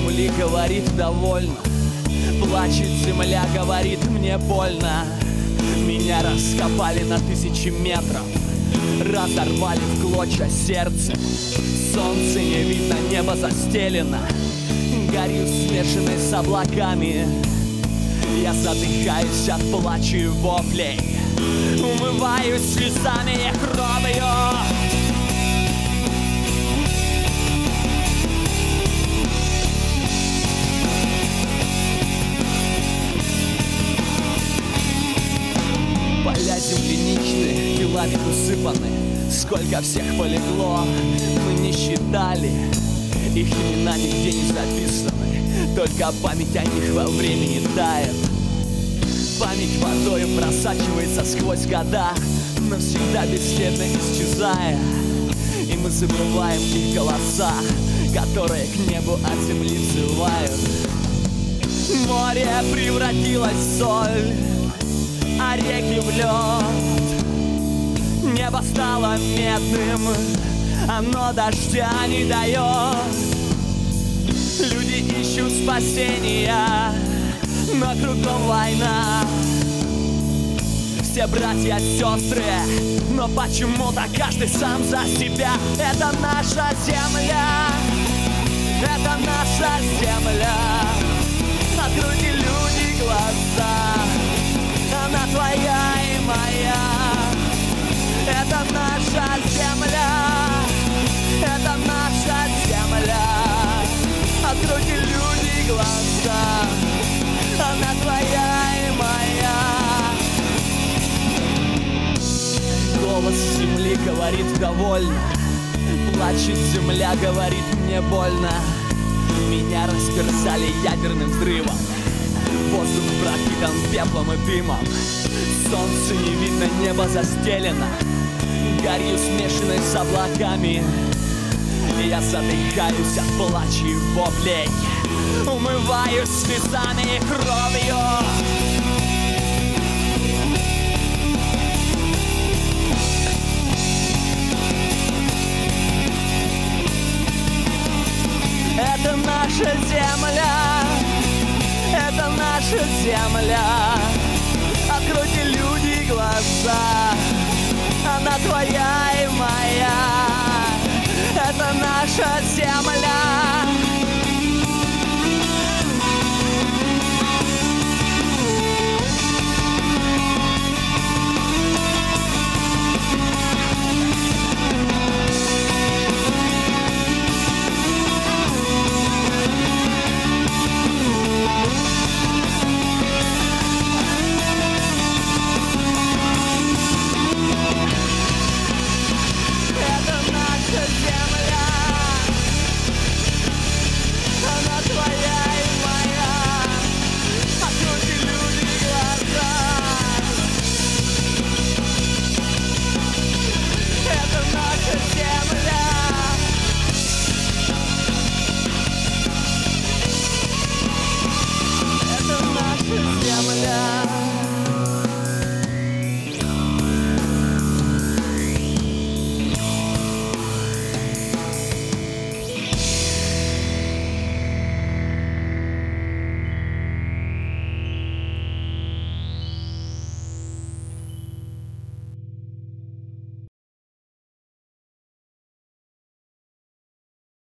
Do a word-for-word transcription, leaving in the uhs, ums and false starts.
земли говорит довольно. Плачет земля, говорит мне больно. Меня раскопали на тысячи метров, разорвали в клочья сердце. Солнце не видно, небо застелено. Горю смешанной с облаками. Я задыхаюсь от плача и воплей. Умываюсь слезами и кровью. Поля земляничные, килами усыпаны. Сколько всех полегло, мы не считали. Их имена нигде не записаны, только память о них во времени тает. Память водою просачивается сквозь года, навсегда бесследно исчезая. И мы забываем их голоса, которые к небу от земли взывают. Море превратилось в соль, а реки в лед. Небо стало медным, оно дождя не дает. Люди ищут спасения, но кругом война. Все братья, сестры, но почему-то каждый сам за себя. Это наша земля, это наша земля. Откройте, люди, глаза, она твоя и моя. Это наша земля, это наша земля. Откройте, люди, глаза, она твоя и моя. Голос земли говорит довольно. Плачет земля, говорит мне больно. Меня растерзали ядерным взрывом. Воздух пропитан пеплом и дымом. Солнце не видно, небо застелено. Горю смешанной с облаками. Я задыхаюсь от плача и воплей. Умываюсь слезами и кровью. Это наша земля, это наша земля. Откройте, люди, глаза, она твоя и моя. Это наша земля.